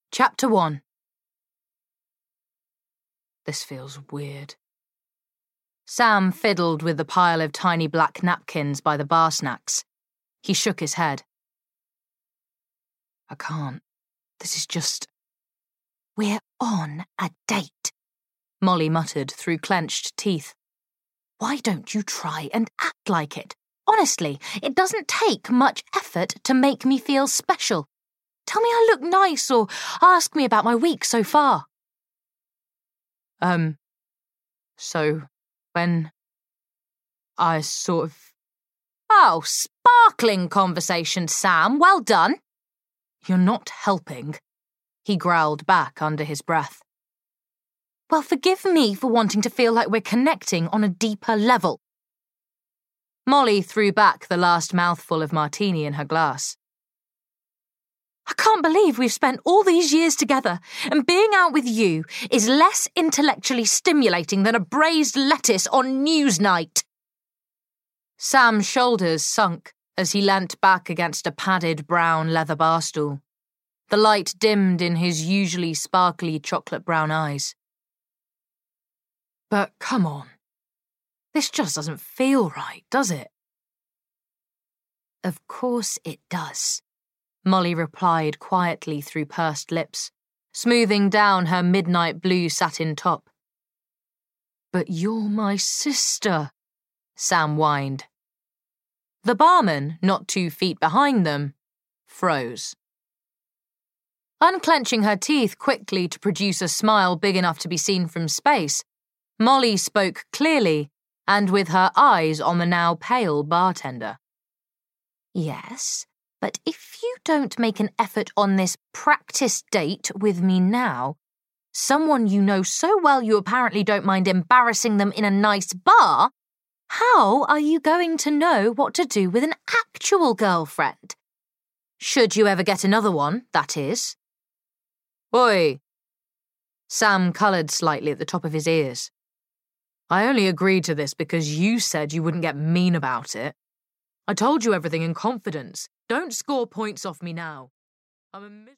Chapter 1. This feels weird. Sam fiddled with the pile of tiny black napkins by the bar snacks. He shook his head. I can't. This is just... We're on a date, Molly muttered through clenched teeth. Why don't you try and act like it? Honestly, it doesn't take much effort to make me feel special. Tell me I look nice or ask me about my week so far. So, when I sort of... Oh, sparkling conversation, Sam. Well done. You're not helping, he growled back under his breath. Well, forgive me for wanting to feel like we're connecting on a deeper level. Molly threw back the last mouthful of martini in her glass. I can't believe we've spent all these years together, and being out with you is less intellectually stimulating than a braised lettuce on Newsnight. Sam's shoulders sunk as he leant back against a padded brown leather bar stool. The light dimmed in his usually sparkly chocolate-brown eyes. But come on. This just doesn't feel right, does it? Of course it does, Molly replied quietly through pursed lips, smoothing down her midnight blue satin top. But you're my sister, Sam whined. The barman, not 2 feet behind them, froze. Unclenching her teeth quickly to produce a smile big enough to be seen from space, Molly spoke clearly and with her eyes on the now pale bartender. Yes, but if you don't make an effort on this practice date with me now, someone you know so well you apparently don't mind embarrassing them in a nice bar, how are you going to know what to do with an actual girlfriend? Should you ever get another one, that is. Oi! Sam coloured slightly at the top of his ears. I only agreed to this because you said you wouldn't get mean about it. I told you everything in confidence. Don't score points off me now. I'm a